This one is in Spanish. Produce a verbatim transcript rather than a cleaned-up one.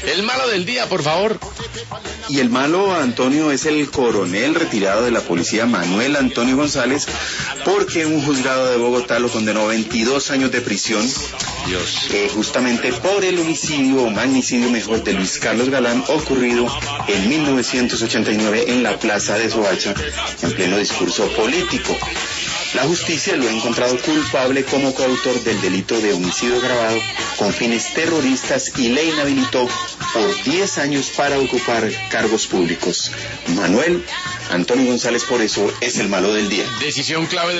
El malo del día, por favor. Y el malo, Antonio, es el coronel retirado de la policía Manuel Antonio González, porque un juzgado de Bogotá lo condenó a veintidós años de prisión. Dios. Eh, justamente por el homicidio o magnicidio mejor de Luis Carlos Galán, ocurrido en mil novecientos ochenta y nueve en la plaza de Soacha, en pleno discurso político. La justicia lo ha encontrado culpable como coautor del delito de homicidio agravado con fines terroristas y le inhabilitó por diez años para ocupar cargos públicos. Manuel Antonio González, por eso, es el malo del día. Decisión clave de